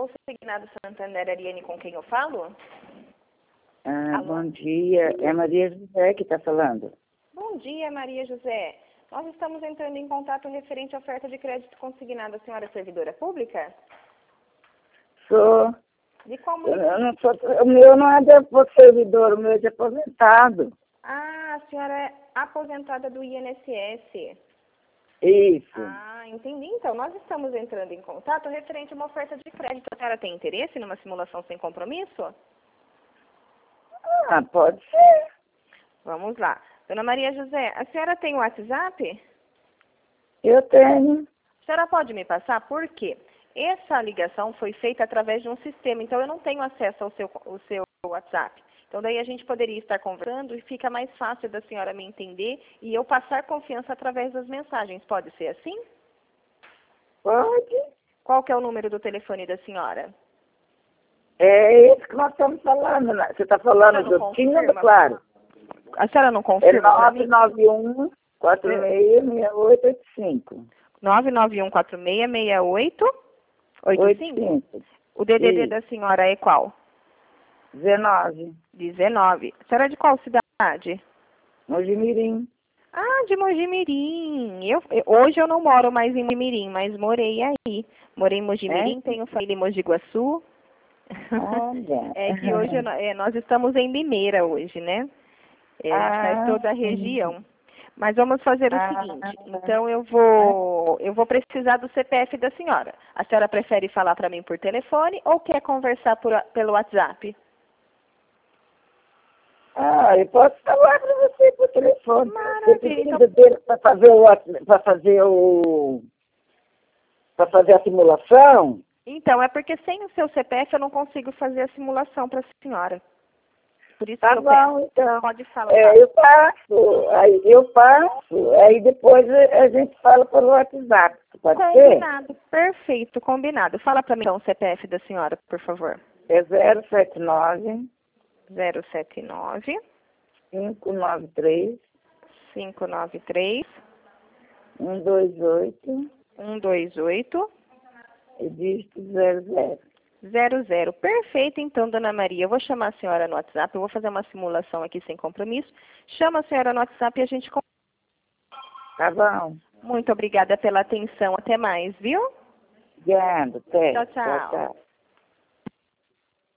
Consignado Santander, Ariane, com quem eu falo? Bom dia. É Maria José que está falando. Bom dia, Maria José. Nós estamos entrando em contato referente à oferta de crédito consignado. A senhora é servidora pública? Sou. De qual Eu município? não sou. O meu não é de servidor, o meu é de aposentado. Ah, a senhora é aposentada do INSS. Isso. Ah, entendi. Então, nós estamos entrando em contato referente a uma oferta de crédito. A senhora tem interesse numa simulação sem compromisso? Pode ser. Vamos lá. Dona Maria José, a senhora tem o WhatsApp? Eu tenho. A senhora pode me passar? Por quê? Essa ligação foi feita através de um sistema, então eu não tenho acesso ao seu WhatsApp. Então daí a gente poderia estar conversando e fica mais fácil da senhora me entender e eu passar confiança através das mensagens. Pode ser assim? Pode. Qual que é o número do telefone da senhora? É isso que nós estamos falando, né? Você está falando do TIM ou do Claro? A senhora não É confirma para mim? 991 466885. 991466885? O DDD Isso. da senhora é qual? 19. 19. A senhora é de qual cidade? Mojimirim. Ah, de Mojimirim. Hoje eu não moro mais em Mojimirim, mas morei aí. Morei em Mojimirim, tenho família em Mogi Guaçu. Olha. É que hoje nós estamos em Limeira hoje, né? A gente faz toda a região. Mas vamos fazer o seguinte. Então eu vou precisar do CPF da senhora. A senhora prefere falar para mim por telefone ou quer conversar pelo WhatsApp? Eu posso falar para você por telefone. Você Maravilha. precisa dele para fazer a simulação? Então, é porque sem o seu CPF eu não consigo fazer a simulação para a senhora. Por isso Tá que eu bom, peço. então. Pode falar. Eu passo, aí depois a gente fala pelo WhatsApp. Pode ser? Combinado. Perfeito, combinado. Fala para mim então o CPF da senhora, por favor. É 079 079 593 593 128 128 e dígito 00. 00. Perfeito, então, dona Maria. Eu vou chamar a senhora no WhatsApp. Eu vou fazer uma simulação aqui sem compromisso. Chama a senhora no WhatsApp e a gente... Tá bom. Muito obrigada pela atenção. Até mais, viu? Obrigada. Até. Tchau, tchau. Tchau.